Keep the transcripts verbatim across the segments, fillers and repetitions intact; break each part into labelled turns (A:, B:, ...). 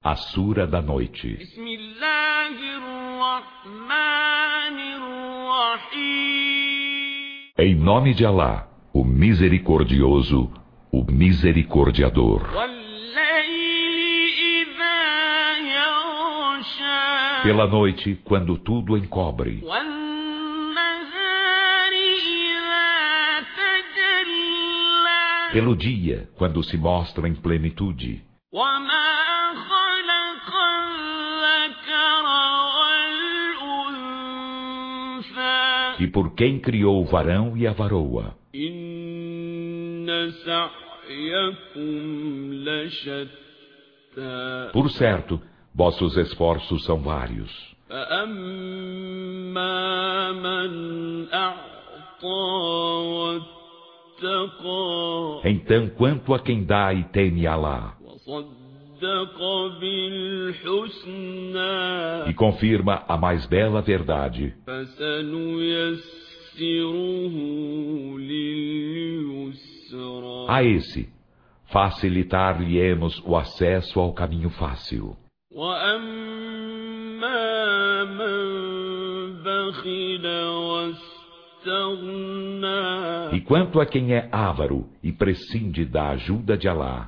A: A Sura da Noite. Em nome de Alá, o Misericordioso, o Misericordiador. Pela noite, quando tudo encobre. Pelo dia, quando se mostra em plenitude. E por quem criou o varão e a varoa. Por certo, vossos esforços são vários. Então, quanto a quem dá e teme Alá, e confirma a mais bela verdade, a esse facilitar-lhe-emos o acesso ao caminho fácil. E quanto a quem é avaro e prescinde da ajuda de Alá,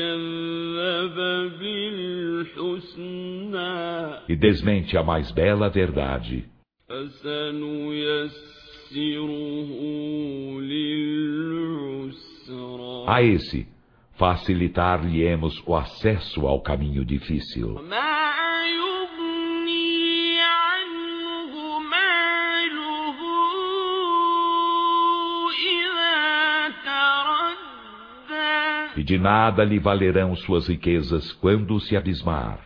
A: e desmente a mais bela verdade, a esse facilitar-lhe-emos o acesso ao caminho difícil. E de nada lhe valerão suas riquezas quando se abismar.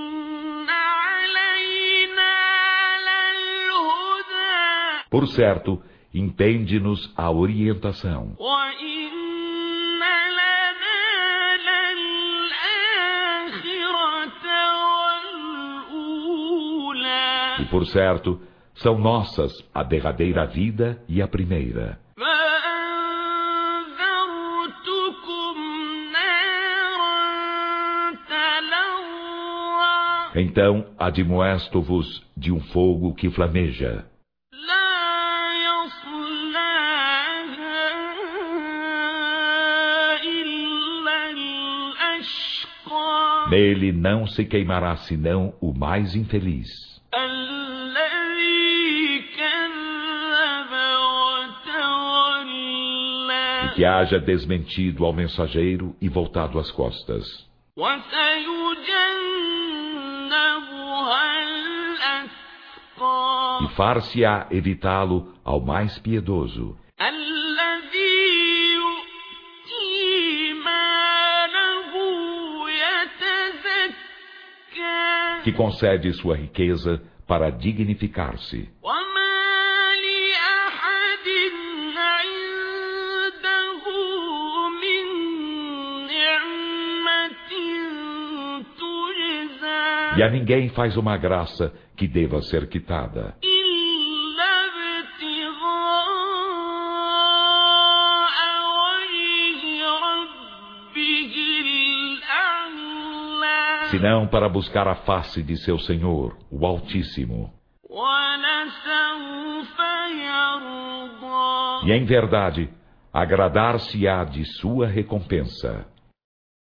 A: Por certo, impende-nos a orientação. E por certo, são nossas a derradeira vida e a primeira. Então admoesto-vos de um fogo que flameja. Nele não se queimará senão o mais infeliz, e que haja desmentido ao mensageiro e voltado às costas. E far-se-á evitá-lo ao mais piedoso, que concede sua riqueza para dignificar-se. E a ninguém faz uma graça que deva ser quitada, senão para buscar a face de seu Senhor, o Altíssimo. E em verdade, agradar-se-á de sua recompensa.